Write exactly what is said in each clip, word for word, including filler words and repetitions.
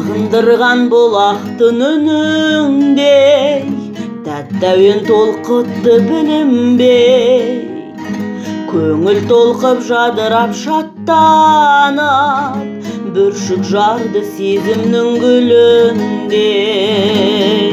Ақындырған бұлақтың үніңдей, тәтті толқытты білінбей. Көңіл толқып жадырап шаттанып, бүршік жарды сезімнің гүліндей.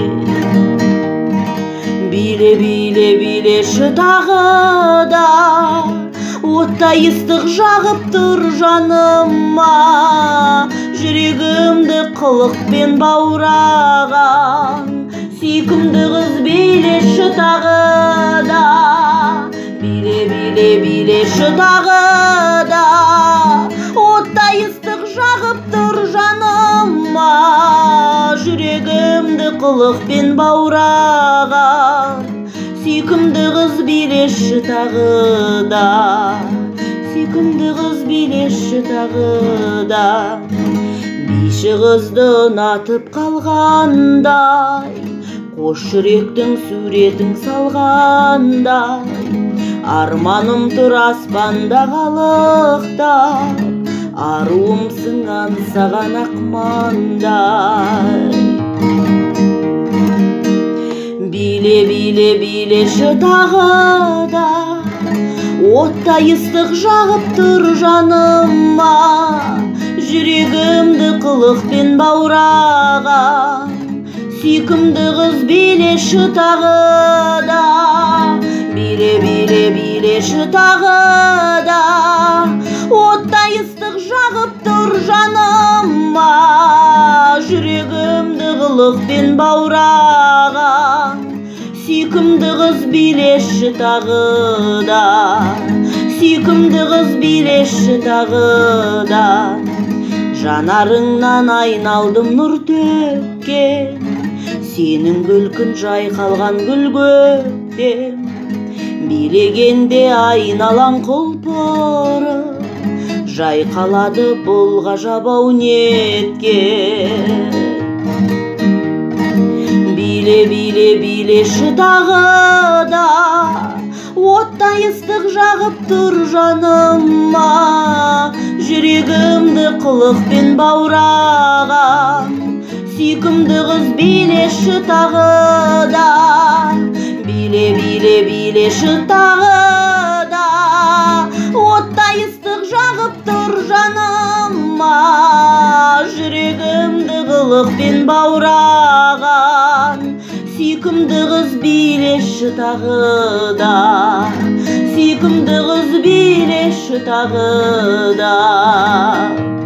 Биле, биле, билеші тағы да, оттай ыстық жағып тұр жаныма. Жүрегімді қылықпен баураған, сүйкімді қыз билеші тағы да. Биле, биле, билеші тағы да, оттай ыстық жағып тұр жаныма. Жүрегімді қылықпен баураған, сүйкімді қыз билеші тағы да. Сүйкімді қыз билеші тағы да. Биші қызды ұнатып қалғандай, қош жүректің суретін салғандай. Арманым тұр аспанда қалықтап, аруымсың аңсаған ақмандай. Биле, биле, билеші тағы да, оттай ыстық жағып тұр жаныма. Жүрегімді қылықпен баураған, сүйкімді қыз билеші тағы да. Биле, биле, билеші тағы да, оттай ыстық жағып тұр жаныма. Жүрегімді қылықпен баураған, сүйкімді қыз билеші тағы да. Сүйкімді қыз билеші тағы да. Жанарыңнан айналдым нұр төккен, сенің күлкін жайқалған гүл көктем. Билегенде айналаң құлпырып, жайқалады бұл ғажап-ау неткен. Биле, биле, билеші тағы да, оттай ыстық жағып тұр жаныма. Жүрегімді қылықпен баураған, сүйкімді қыз билеші тағы да. Биле, биле, билеші тағы да, оттай ыстық жағып тұр жаныма. Жүрегімді қылықпен баураған, сүйкімді қыз билеші тағы да. Сүйкімді қыз билеші тағы да.